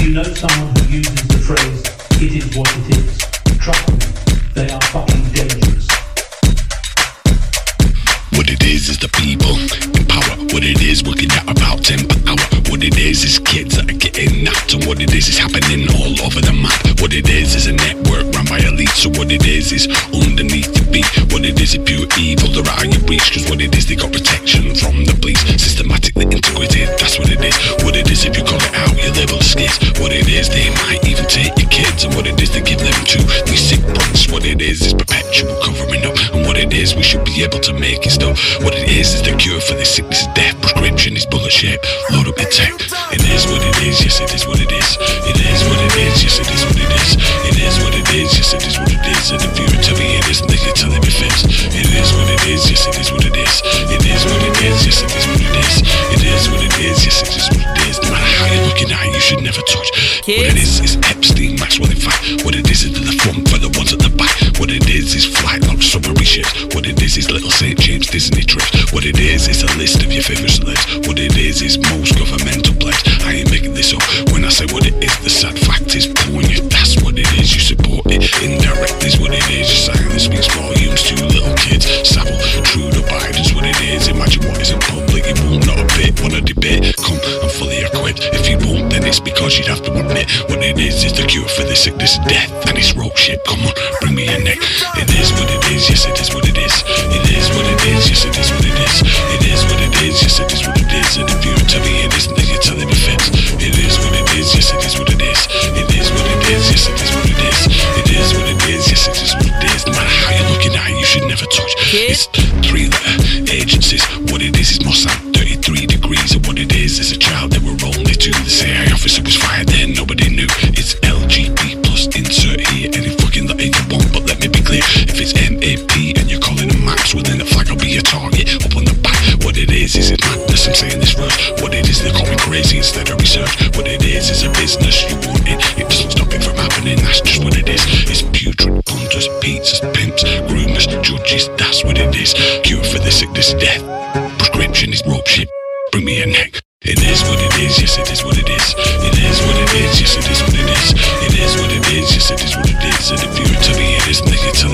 you know someone who uses the phrase, "it is what it is"? Trust me, they are fucking dangerous. What it is the people in power. What it is working out about 10 per hour. What it is kids that are getting napped. And what it is happening all over the map. What it is a network run by elites. So what it is underneath the beat. What it is pure evil, they're out of your reach. Cause what it is, they got protection from the police. Systematically integrated, that's what it is. What it is, if you call it out, you label skits. What it is, they might even take your kids. And what it is, they give them to these sick brats. What it is perpetual covering up. And what it is, we should be able to make it stop. What it is the cure for this sickness is death. Prescription is bullet shape. Load up your tech. It is what it is, yes it is what it is. It is what it is, yes it is what it is. It is what it is, yes it is what it is. And if you tell me it isn't, then you tell me fits. It is what it is, yes it is what it is. It is what it is, yes it is what it is. It is what it is, yes it is what it is. No matter how you're looking at it, you should never touch. What it is Epstein, Maxwell in fact. What it is to the front for the ones at the back. What it is flight logs, submarine ships. What it is Little St. James Disney trips. What it is a list of your favourite celebs. What it is most governmental pledge. I ain't making this up when I say what it is. The sad fact is pulling you. That's what it is. You support it. Indirect is what it is. Your silence speaks volumes to little kids. Savile, Trudeau, Biden's what it is. Imagine what is in public. You won't not a bit. Wanna debate? Come, I'm fully equipped. If you won't, then it's because you'd have to admit what it is the cure for the sickness, death, and it's rogue shit. Come on, bring me a neck. It is what it is. Yes, it is what it is. It is what it is. Yes, it is what it is. It is what it is. Yes, it is what it is. And if you tell me it isn't, then you're telling me fits. It is what it is. Yes, it is what it is. It is what it is. Yes, it is what it is. It is what it is. Yes, it is what it is. No matter how you're looking at it, you should never touch. It's 3-letter agencies. What it is Mossad, 33 degrees. And what it is a child they were only two. The CIA officer was fired there, nobody knew. It's LGB plus insert here any fucking letter you want. But let me be clear, if it's MAP and you're calling them Max, well then the flag will be a target up on the back. What it is madness, I'm saying this first. What it is, they call me crazy instead of research. What it is a business, you want it doesn't stop it from happening, that's just what it is. It's putrid, punters, pizzas, pimps, groomers, judges, that's what it is. Cure for the sickness, death. Prescription is rope shit, bring me a neck. It is what it is, yes it is what it is. It is what it is, yes it is what it is. It is what it is, yes it is what it is. And if you tell me it isn't, then you tell